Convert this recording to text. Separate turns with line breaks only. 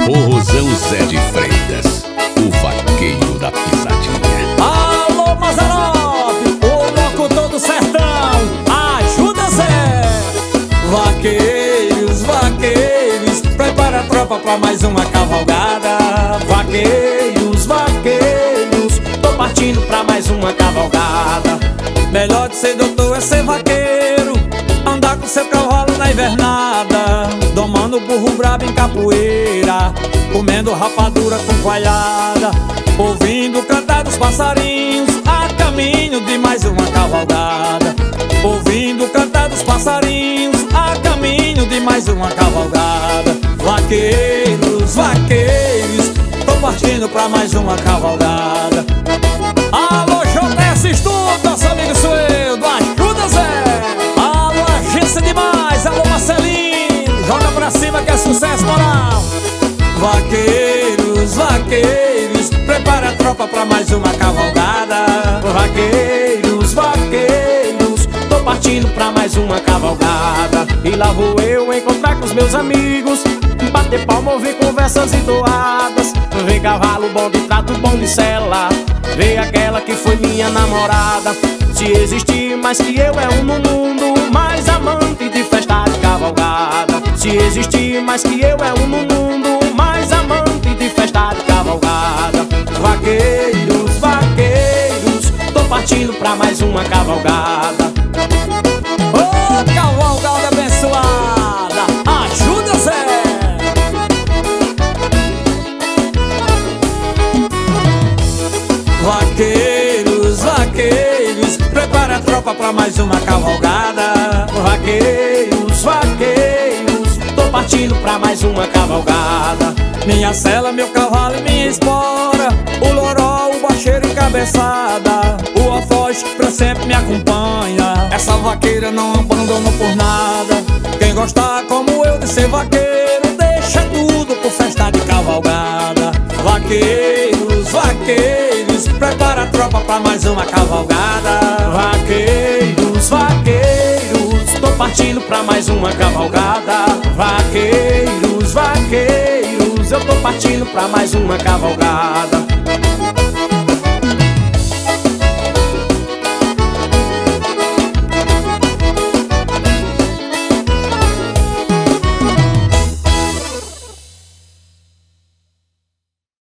Forrozão Zé de Freitas, o vaqueiro da pisadinha.
Alô, Mazzaropi, o locutor do sertão, ajuda Zé! Vaqueiros, vaqueiros, prepara a tropa pra mais uma cavalgada. Vaqueiros, vaqueiros, tô partindo pra mais uma cavalgada. Melhor de ser doutor é ser vaqueiro, andar com seu cavalo na invernada, domando burro brabo em capoeira, comendo rapadura com coalhada, ouvindo cantar dos passarinhos a caminho de mais uma cavalgada. Ouvindo cantar dos passarinhos a caminho de mais uma cavalgada. Vaqueiros, vaqueiros, tô partindo pra mais uma cavalgada. Alô, JS Estudo, nosso amigo Sueldo, ajuda Zé! Alô, Agência Demais, alô Marcelinho, joga pra cima que é sucesso moral. Vaqueiros, vaqueiros, prepara a tropa pra mais uma cavalgada. Vaqueiros, vaqueiros, tô partindo pra mais uma cavalgada. E lá vou eu encontrar com os meus amigos, bater palma, ouvir conversas entoadas, ver cavalo bom de trato, bom de sela, ver aquela que foi minha namorada. Se existir mais que eu é um no mundo, mais amante de festa de cavalgada. Se existir mais que eu é um no mundo, mais amante de festa de cavalgada. Vaqueiros, vaqueiros, tô partindo pra mais uma cavalgada. Ô, cavalgada abençoada, ajuda Zé! Vaqueiros, vaqueiros, prepara a tropa pra mais uma cavalgada. Vaqueiros, vaqueiros, tô partindo pra mais uma cavalgada. Minha sela, meu cavalo e minha espora, o loró, o bacheiro e cabeçada, o alfoz pra sempre me acompanha. Essa vaqueira não abandono por nada. Quem gostar como eu de ser vaqueiro, deixa tudo por festa de cavalgada. Vaqueiros, vaqueiros, prepara a tropa pra mais uma cavalgada. Vaqueiros, vaqueiros, tô partindo pra mais uma cavalgada. Vaqueiros, vaqueiros, eu tô partindo pra mais uma cavalgada.